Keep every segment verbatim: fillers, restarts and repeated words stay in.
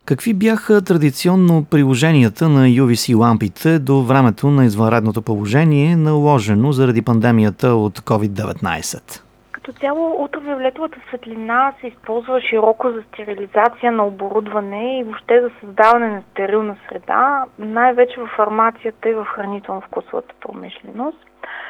Какви бяха традиционно приложенията на ю ви си лампите до времето на извънредното положение, наложено заради пандемията от ковид деветнайсет? Като цяло ултравиолетовата светлина се използва широко за стерилизация на оборудване и въобще за създаване на стерилна среда, най-вече в фармацията и в хранително-вкусовата промишленост.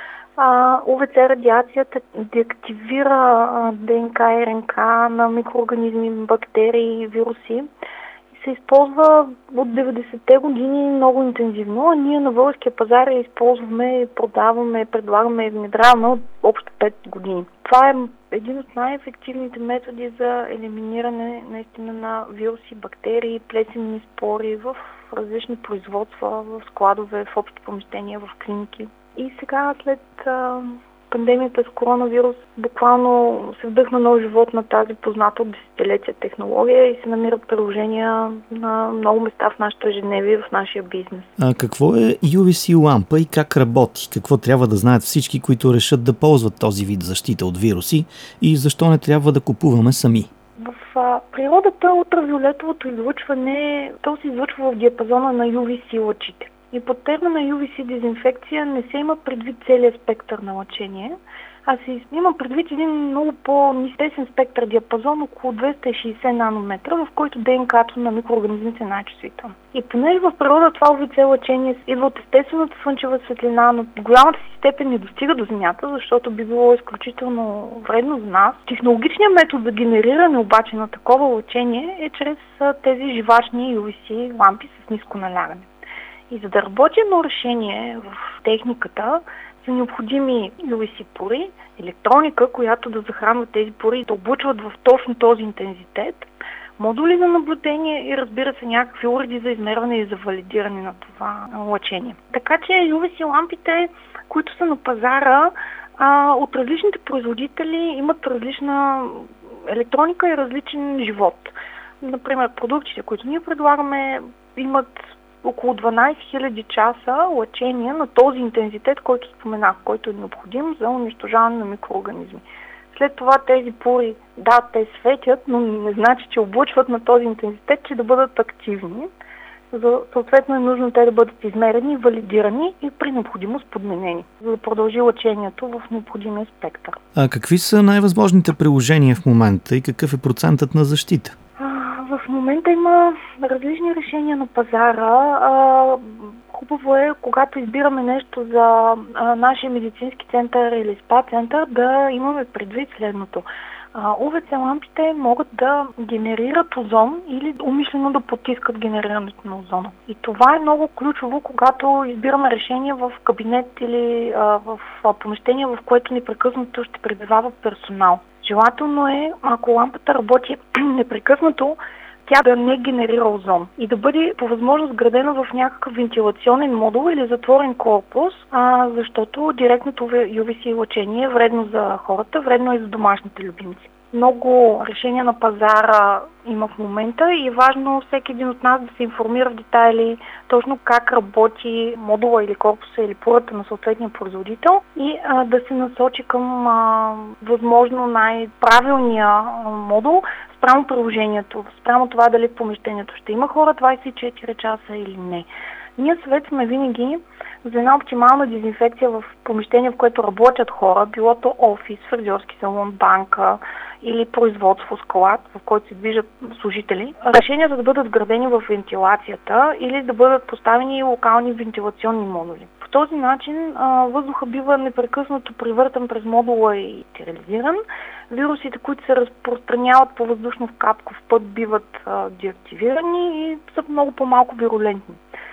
у ви си радиацията деактивира ДНК и РНК на микроорганизми, бактерии, вируси. Се използва от деветдесетте години много интензивно, а ние на българския пазар я използваме, продаваме, предлагаме и внедряваме от общо пет години. Това е един от най-ефективните методи за елиминиране наистина на вируси, бактерии, плесенни спори в различни производства, в складове, в общи помещения, в клиники. И сега след а, пандемията с коронавирус буквално се вдъхна нов живот на тази позната от десетилетия технология и се намират приложения на много места в нашето ежедневие и в нашия бизнес. А какво е ю ви си лампа и как работи? Какво трябва да знаят всички, които решат да ползват този вид защита от вируси и защо не трябва да купуваме сами? В а, природата ултравиолетовото излъчване, то се излъчва в диапазона на ю ви си лъчите. И под термина ю ви си дезинфекция не се има предвид целият спектър на лъчение, а се има предвид един много по-нисък спектър диапазон, около двеста и шейсет нанометра, в който ДНК-то на микроорганизмите е най-чувствително. И понеже в природа това ю ви си лъчение идва от естествената слънчева светлина, но в голямата си степен не достига до Земята, защото би било изключително вредно за нас. Технологичният метод за генериране обаче на такова лъчение е чрез тези живачни ю ви си лампи с ниско налягане. И за да работи едно решение в техниката, са необходими ю ви си пори, електроника, която да захранва тези пори и да облъчват в точно този интензитет, модули за наблюдение и разбира се някакви уреди за измерване и за валидиране на това лъчение. Така че ю ви си лампите, които са на пазара, а, от различните производители имат различна електроника и различен живот. Например, продуктите, които ние предлагаме, имат около дванайсет хиляди часа лъчение на този интензитет, който споменах, който е необходим за унищожаване на микроорганизми. След това тези пори, да, те светят, но не значи, че облъчват на този интензитет, че да бъдат активни. За, съответно е нужно те да бъдат измерени, валидирани и при необходимост подменени, за да продължи лъчението в необходимия спектър. А какви са най-възможните приложения в момента и какъв е процентът на защита? В момента има различни решения на пазара. Хубаво е, когато избираме нещо за нашия медицински център или спа център, да имаме предвид следното. у ви си лампите могат да генерират озон или умишлено да потискат генерирането на озона. И това е много ключово, когато избираме решение в кабинет или в помещение, в което непрекъснато ще пребивава персонал. Желателно е, ако лампата работи непрекъснато, тя да не генерира озон и да бъде по възможност градена в някакъв вентилационен модул или затворен корпус, а, защото директното ю ви си лъчение е вредно за хората, вредно и за домашните любимци. Много решения на пазара има в момента и е важно всеки един от нас да се информира в детайли точно как работи модула или корпуса или пурата на съответния производител и а, да се насочи към а, възможно най-правилния а, модул спрямо приложението, спрямо това дали в помещението ще има хора двайсет и четири часа или не. Ние съветваме винаги за една оптимална дезинфекция в помещение, в което работят хора, било то офис, фризьорски салон, банка или производство, склад, в който се движат служители. Решенията да бъдат вградени в вентилацията или да бъдат поставени локални вентилационни модули. По този начин въздуха бива непрекъснато привъртан през модула и стерилизиран. Вирусите, които се разпространяват по въздушно-капков път, биват а, деактивирани и са много по-малко вирулентни.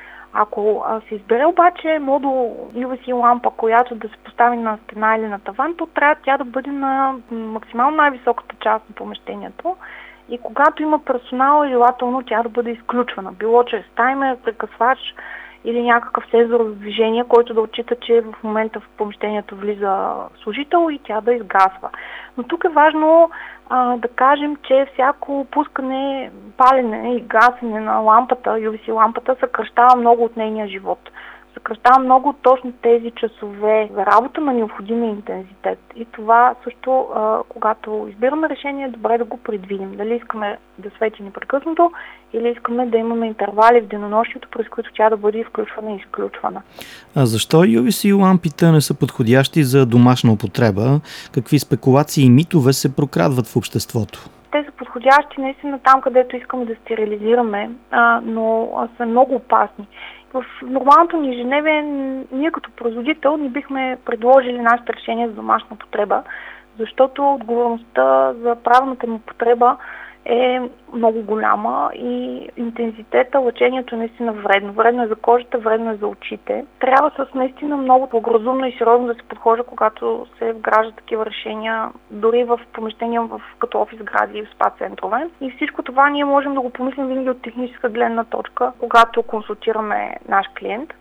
Ако а, се избере обаче модул ю ви си лампа, която да се постави на стена или на таван, то трябва тя да бъде на максимално най-високата част на помещението и когато има персонал, желателно тя да бъде изключвана. Било чрез таймер, прекъсвач или някакъв сензор за движение, който да отчита, че в момента в помещението влиза служител и тя да изгасва. Но тук е важно а, да кажем, че всяко пускане, палене и гасене на лампата, ю ви си лампата, съкръщава много от нейния живот. съкръщава много точно тези часове за работа на необходимия интензитет. И това също, а, когато избираме решение, е добре да го предвидим. Дали искаме да свети непрекъснато или искаме да имаме интервали в денонощието, през които тя да бъде включвана и изключвана. А защо ю ви си лампите не са подходящи за домашна употреба? Какви спекулации и митове се прокрадват в обществото? Те са подходящи наистина там, където искаме да стерилизираме, а, но а, са много опасни. В нормалното ни ежедневие, ние като производител не бихме предложили нашите решения за домашна употреба, защото отговорността за правилната им употреба е много голяма и интензитета, лъчението е наистина вредно. Вредно е за кожата, вредно е за очите. Трябва с наистина много благоразумно и сериозно да се подхожда, когато се вграждат такива решения, дори в помещения в, като офис гради и в спа центрове. И всичко това ние можем да го помислим винаги от техническа гледна точка, когато консултираме наш клиент.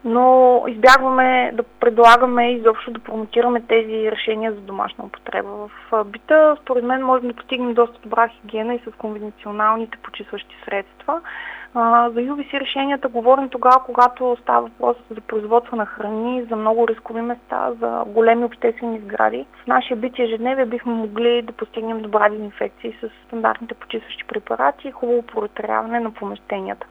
Но избягваме да предлагаме и изобщо да промотираме тези решения за домашна употреба. В бита, според мен, можем да постигнем доста добра хигиена и с конвенционалните почистващи средства. А, за ю ви си решенията говорим тогава, когато става въпрос за производство на храни, за много рискови места, за големи обществени сгради. В нашия бит и ежедневие бихме могли да постигнем добра дезинфекция с стандартните почистващи препарати и хубаво проветряване на помещенията.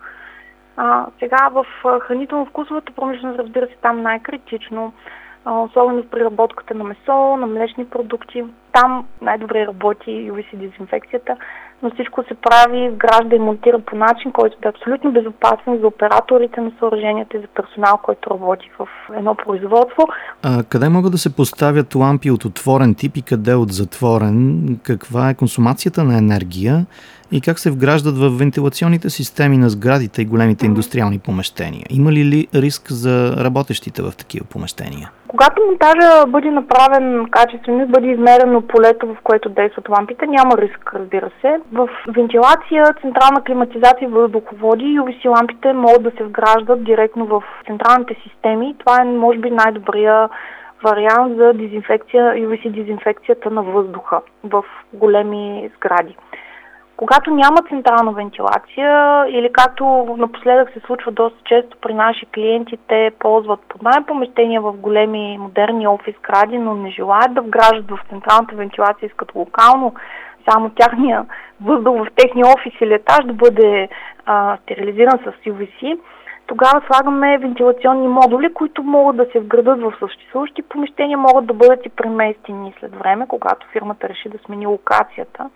А, сега в хранително-вкусовата промишленост, разбира се, там най-критично, а, особено в преработката на месо, на млечни продукти. Там най-добре работи ю ви си дезинфекцията, но всичко се прави, вгражда и монтира по начин, който да е абсолютно безопасен за операторите на съоръженията и за персонал, който работи в едно производство. А къде могат да се поставят лампи от отворен тип и къде от затворен? Каква е консумацията на енергия? И как се вграждат в вентилационните системи на сградите и големите индустриални помещения? Има ли, ли риск за работещите в такива помещения? Когато монтажа бъде направен качествено и бъде измерено полето, в което действат лампите, няма риск, разбира се. В вентилация, централна климатизация и въздуховоди ю ви си лампите могат да се вграждат директно в централните системи. Това е, може би, най-добрия вариант за дезинфекция, ю ви си дезинфекцията на въздуха в големи сгради. Когато няма централна вентилация или както напоследък се случва доста често при наши клиенти, те ползват поднаем помещения в големи модерни офис сгради, но не желаят да вграждат в централната вентилация, искат локално само тяхния въздух в техния офис или етаж да бъде а, стерилизиран с ю ви си. Тогава слагаме вентилационни модули, които могат да се вградат в съществуващи помещения, могат да бъдат и преместени след време, когато фирмата реши да смени локацията.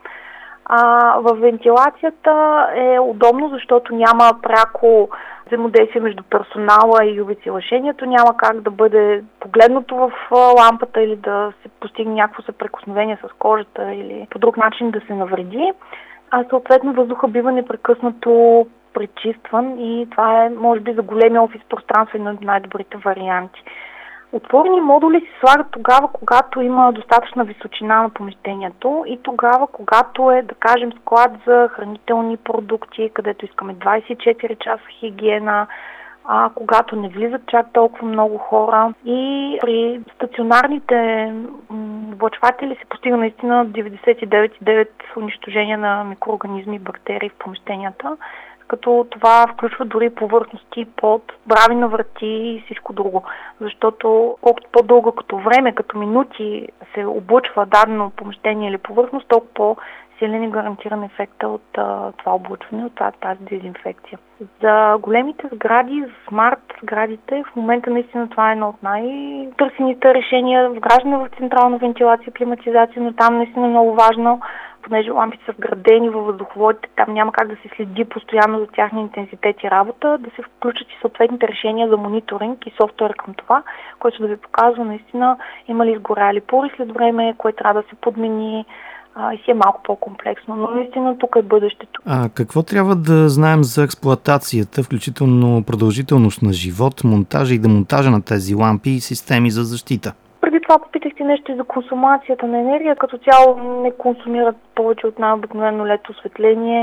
А, в вентилацията е удобно, защото няма пряко взаимодействие между персонала и ю ви си лъчението, няма как да бъде погледнато в лампата или да се постигне някакво съприкосновение с кожата или по друг начин да се навреди. А съответно въздуха бива непрекъснато пречистван и това е, може би, за големи офис пространства един от най-добрите варианти. Отворени модули се слагат тогава, когато има достатъчна височина на помещението и тогава, когато е, да кажем, склад за хранителни продукти, където искаме двадесет и четири часа хигиена, а когато не влизат чак толкова много хора. И при стационарните облъчватели се постига наистина деветдесет и девет цяло и девет процента унищожение на микроорганизми и бактерии в помещенията, като това включва дори повърхности под брави на врати и всичко друго. Защото колкото по-дълго като време, като минути се облъчва дадено помещение или повърхност, толкова по-силен и гарантиран ефекта от а, това облъчване, от тази дезинфекция. За големите сгради, за смарт сградите, в момента наистина това е едно от най-търсените решения, вграждане в централна вентилация, климатизация, но там наистина е много важно, понеже лампите са вградени във въздуховодите, там няма как да се следи постоянно за тяхния интензитет и работа, да се включат и съответните решения за мониторинг и софтуер към това, който да ви показва наистина има ли изгоряли пори след време, кое трябва да се подмени а, и си е малко по-комплексно. Но наистина тук е бъдещето. А какво трябва да знаем за експлоатацията, включително продължителност на живот, монтажа и демонтажа на тези лампи и системи за защита? Преди това попитахте нещо и за консумацията на енергия. Като цяло не консумират повече от най-обикновено лед осветление.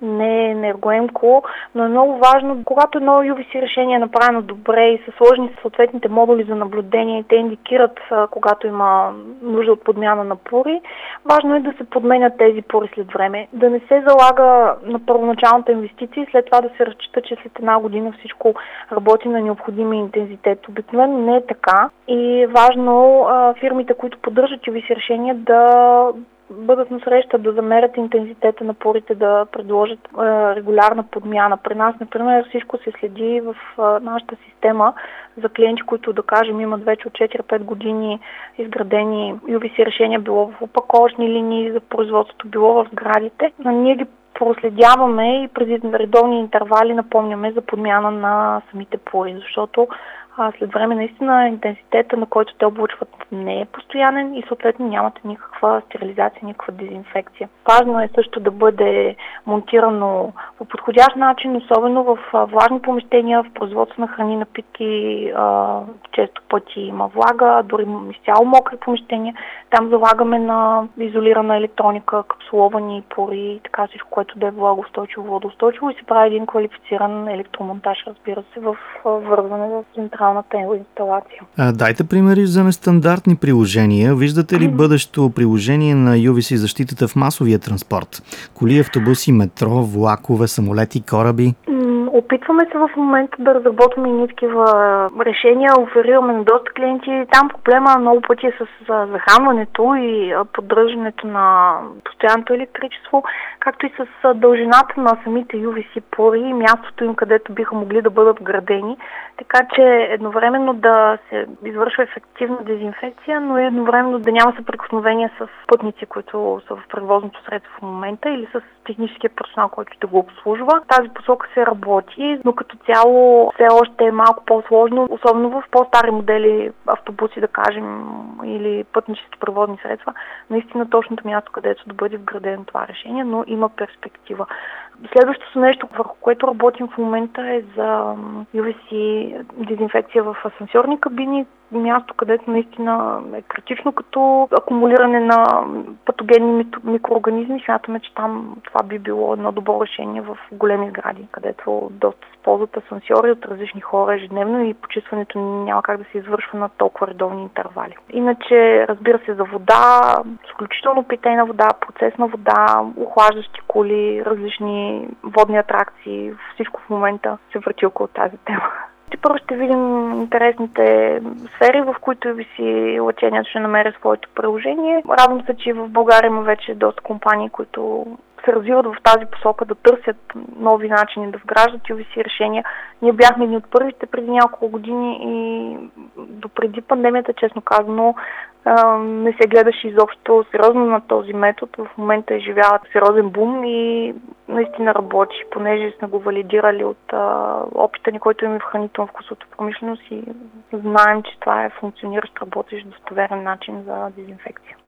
не е енергоемко, но е много важно, когато едно ю ви си решение е направено добре и са сложени съответните модули за наблюдение и те индикират, когато има нужда от подмяна на пори, важно е да се подменят тези пори след време, да не се залага на първоначалната инвестиция и след това да се разчита, че след една година всичко работи на необходимия интензитет. Обикновено не е така и е важно а, фирмите, които поддържат ю ви си решения, да бъдат на среща, да замерят интензитета на порите, да предложат е, регулярна подмяна. При нас, например, всичко се следи в е, нашата система за клиенти, които, да кажем, имат вече от четири-пет години изградени ю ви си решения, било в опаковъчни линии за производството, било в сградите. Но ние ги проследяваме и преди редовни интервали напомняме за подмяна на самите пори, защото а след време наистина интензитета, на който те облучват, не е постоянен и съответно нямате никаква стерилизация, никаква дезинфекция. Важно е също да бъде монтирано по подходящ начин, особено в влажни помещения, в производство на храни, напитки, често пъти има влага, дори изцяло мокри помещения. Там залагаме на изолирана електроника, капсуловани пори, така всичко, което да е влагоустойчиво, водоустойчиво и се прави един квалифициран електромонтаж, разбира се, в вързване в централната инсталация. А, дайте примери за нестандартни приложения. Виждате ли бъдещо приложение на ю ви си защитата в масовия транспорт? Коли, автобуси, метро, влакове, самолети, кораби? Опитваме се в момента да разработваме и такива решения, оферираме на доста клиенти. Там проблема много пъти е с захранването и поддържането на постоянното електричество, както и с дължината на самите ю ви си пори и мястото им, където биха могли да бъдат градени. Така че едновременно да се извършва ефективна дезинфекция, но и едновременно да няма съприкосновение с пътници, които са в превозното средство в момента или с техническия персонал, който ще го обслужва. Тази посока се работи, но като цяло все още е малко по-сложно, особено в по-стари модели, автобуси, да кажем, или пътнически превозни средства. Наистина точното място, където да бъде вградено това решение, но има перспектива. Следващото нещо, върху което работим в момента е за ю ви си дезинфекция в асансьорни кабини, място, където наистина е критично като акумулиране на патогенни микроорганизми. Смятаме, че там това би било едно добро решение в големи сгради, където доста се ползват асансьори от различни хора ежедневно и почистването няма как да се извършва на толкова редовни интервали. Иначе, разбира се, за вода, изключително питейна вода, процесна вода, охлаждащи кули, различни водни атракции, всичко в момента се върти около тази тема. Първо ще видим интересните сфери, в които ю ви си лъчението ще намери своето приложение. Радвам се, че в България има вече доста компании, които се развиват в тази посока, да търсят нови начини да вграждат ю ви си решения. Ние бяхме едни от първите преди няколко години и допреди пандемията, честно казано, не се гледаше изобщо сериозно на този метод. В момента изживява сериозен бум и наистина работи, понеже сме го валидирали от а, опита ни, който има в хранително-вкусовата промишленост и знаем, че това е функциониращ, работещ, достоверен начин за дезинфекция.